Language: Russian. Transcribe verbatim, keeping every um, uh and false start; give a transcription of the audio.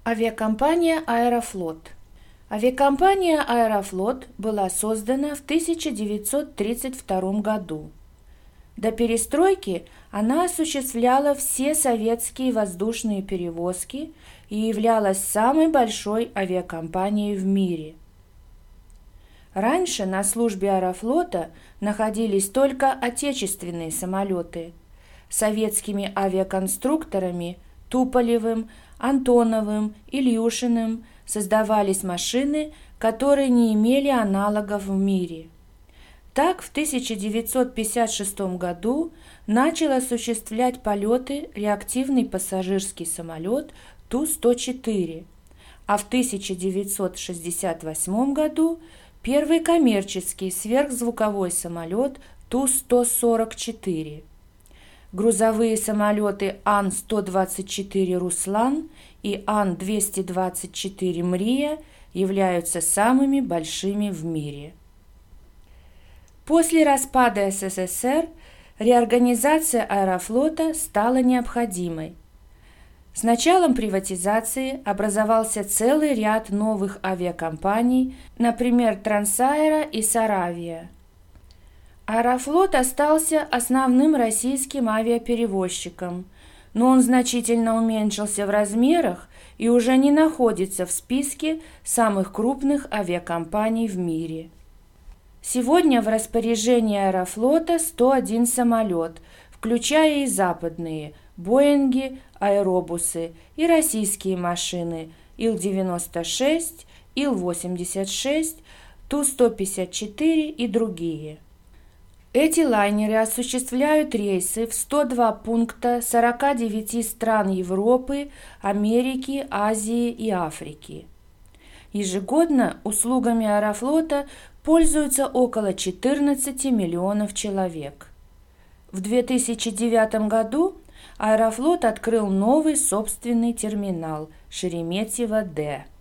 Авиакомпания «Аэрофлот». Авиакомпания «Аэрофлот» была создана в тысяча девятьсот тридцать втором году. До перестройки она осуществляла все советские воздушные перевозки и являлась самой большой авиакомпанией в мире. Раньше на службе «Аэрофлота» находились только отечественные самолеты. Советскими авиаконструкторами Туполевым, Антоновым, Ильюшиным создавались машины, которые не имели аналогов в мире. Так, в тысяча девятьсот пятьдесят шестом году начал осуществлять полеты реактивный пассажирский самолет Ту сто четыре, а в тысяча девятьсот шестьдесят восьмом году первый коммерческий сверхзвуковой самолет Ту сто сорок четыре. Грузовые самолеты Ан сто двадцать четыре «Руслан» и Ан двести двадцать четыре «Мрия» являются самыми большими в мире. После распада СССР реорганизация «Аэрофлота» стала необходимой. С началом приватизации образовался целый ряд новых авиакомпаний, например, Трансаэро и Саравия. «Аэрофлот» остался основным российским авиаперевозчиком, но он значительно уменьшился в размерах и уже не находится в списке самых крупных авиакомпаний в мире. Сегодня в распоряжении «Аэрофлота» сто один самолет, включая и западные – Боинги, аэробусы и российские машины Ил девяносто шесть, Ил восемьдесят шесть, Ту сто пятьдесят четыре и другие. Эти лайнеры осуществляют рейсы в сто два пункта сорока девяти стран Европы, Америки, Азии и Африки. Ежегодно услугами «Аэрофлота» пользуются около четырнадцати миллионов человек. В две тысячи девятом году «Аэрофлот» открыл новый собственный терминал Шереметьево-Д.